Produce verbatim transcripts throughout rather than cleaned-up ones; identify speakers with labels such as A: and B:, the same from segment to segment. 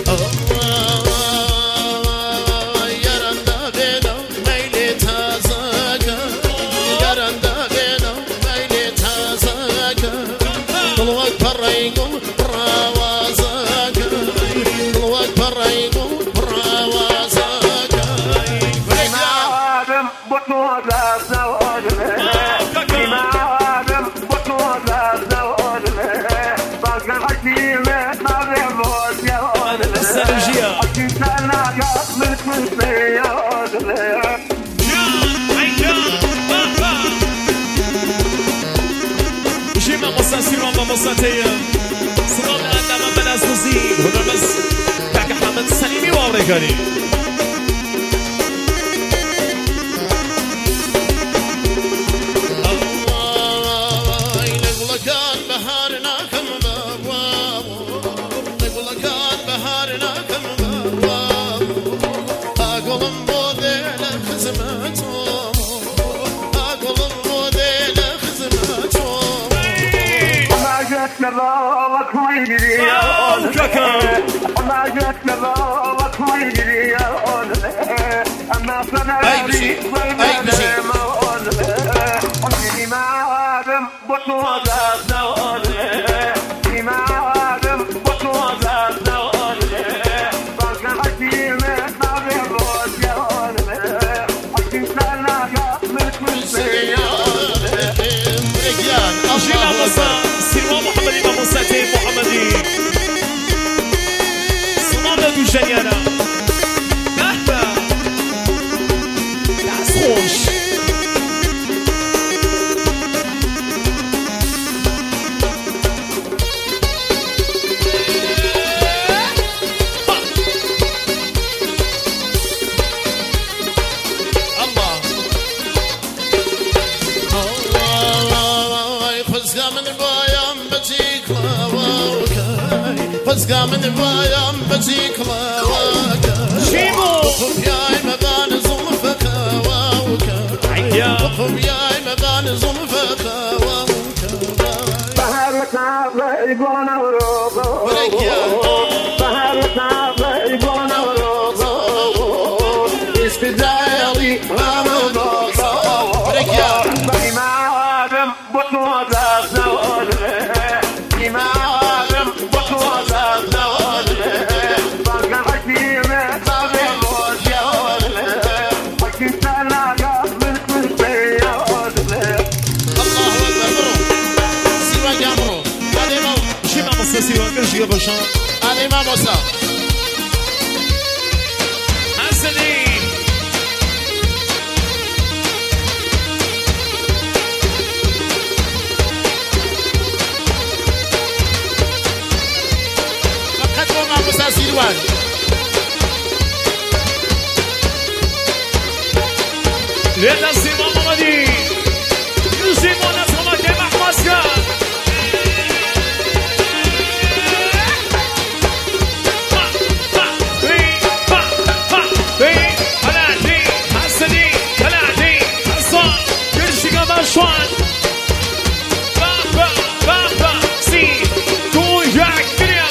A: مصاتية صغار لأننا من بناس نزيد هنا بس كاك حامد سليمي وأوريكاني الله نقول كان بهارنا كم بابا نقول كان بهارنا كم بابا أقول مودي لخزمتهم أقول مودي لخزمتهم
B: نظامك ما يجري ما جت نظامك ما يجري أما فنادي بين المول أمي ما عادم بطوة زول ما عادم بطوة زول بلقى حكيمة ما بيروز يول حكيم سلاقة من كل سيول
A: أشيل الله سلمان محمدي ومساتين محمدي صمامنا دوشانيانا نهبا يعصوش الله الله يخزق من بايام بجيك فزقا من بايام بجيك لاواكا شيمو وقف ياي مبان ظلفك واوكا وقف ياي مبان ظلفك واوكا
B: بهارك عافا يقون وروضو بهارك عافا يقون وروضو استداري ومضوضو بني ما عادم بطوة زول بني ما عادم بطوة زول بلقى حكيمة ما بيروز يول حكيم سلاقة من كل سيول
A: الله أكبر سيوا جامرو هذه ما شي ما مصا سيوا كرشي بشان هذه ما مصا حسني سيروان ليلة سيما محمدي يوسفونا سما جمع ماسكا حسني ثلاثين حصان كرشي كمان شوان بابا بابا سي توجعك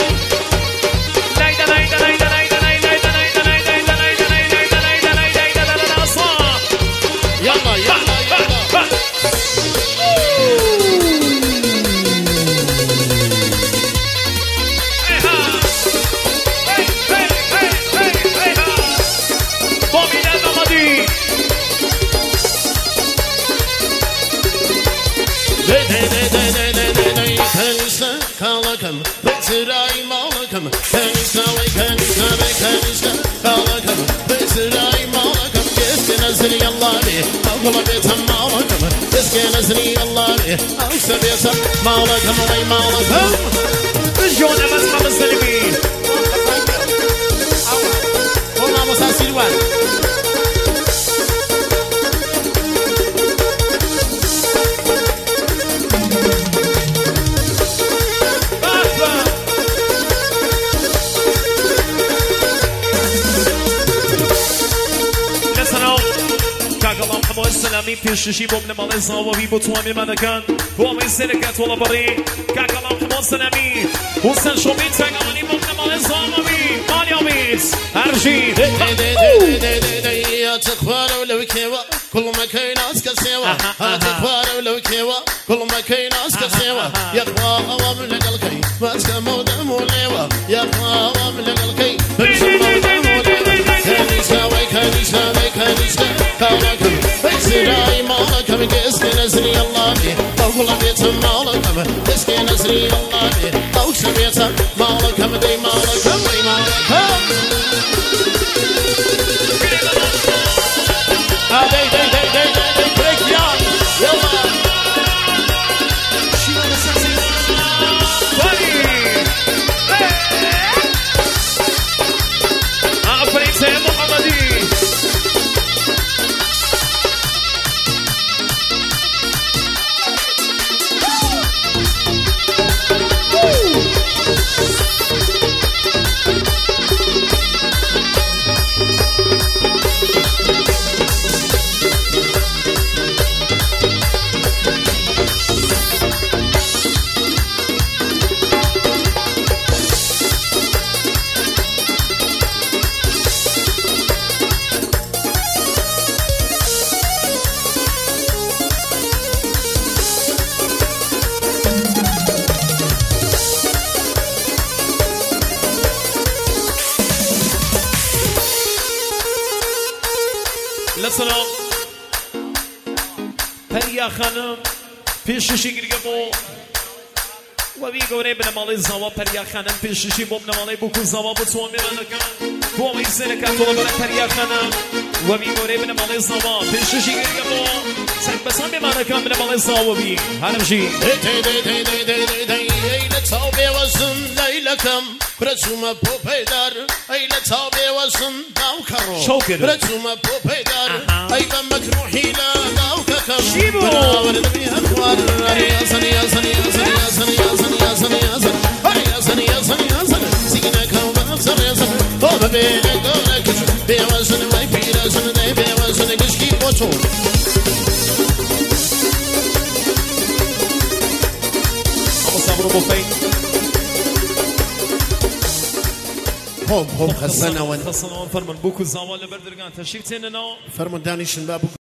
A: Kalakam, Betserai Malakam, Kanisawe, Kanisawe, Kanisa, Kalakam, Betserai Malakam, Keskinazri Allahi, Alkolabeta Malakam, Keskinazri Allahi, Alsabeta Malakam, Way Malakam, John Evans Mama Salimi. Vamos a Silvan. السلامي في الشيشي بومنا ماليزا وفي بوتوامي مدكان ومن سلكات ولا بري كاكا الله سلامي وسن شومين تاكا مالي بومنا ماليزا وفي مالي
C: هرشي
A: يا تكبر ولو كيوا كل ما كاين ناس كسيوا تكبر ولو كيوا كل ما كاين ناس كسيوا يا خوا من القلقي ما تسمو دمو ليوا يا خوا من القلقي تسمو دمو ليوا كاني ساوي كاني ساوي كاني ساوي كانكم بيسراي مالكم كسكن اسري الله بي طول بيت مالكم كسكن اسري الله بي طول بيت مالكم دي مالكم دي مالكم Ah, dai, dai, dai, dai, dai, dai, break down. Yalla. Sheila the sexy.
C: Funny. Hey. عفريت سيد محمدي. لسلام هريا خانم پیششی گرگه بو و بی گوره بنا مالی زوا هريا خانم پیششی بو بنا مالی بو زوا بو تو میرن کن بو میزنه کن تو برای هريا خانم و بی گوره بنا مالی زوا پیششی گرگه بو سگ بسام میمانه کن بنا مالی زوا بی هرمشی
A: دی دی دی دی دی دی دی ایل تابه وزن لیلکم برسوم پوپیدار ایل تابه وزن داو کرو
C: شوکر
A: برسوم پوپیدار ای بمکروحی لا داو ککم
C: شیبو
A: براورد بی اخوار یا زنی یا زنی یا زنی یا زنی یا زنی یا زنی یا زنی یا زنی یا زنی یا زنی سیگنه کم بفزر یا زنی او ببینه گونه کشو بی وزن وی پیره زن دی بی وزن کشکی بوچو
C: اما صبرو بفید
A: هم هم خسنا ون
C: خسنا ون فرمان بوكو زوال بردرگان تشریف تننا
A: فرمان دانیشن بابو